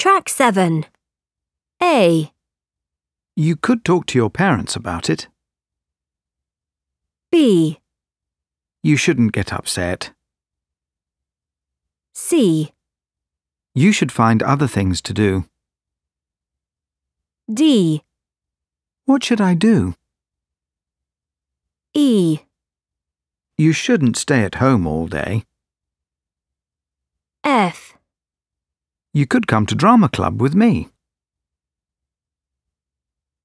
Track 7. A. You could talk to your parents about it. B. You shouldn't get upset. C. You should find other things to do. D. What should I do? E. You shouldn't stay at home all day. F. You could come to drama club with me.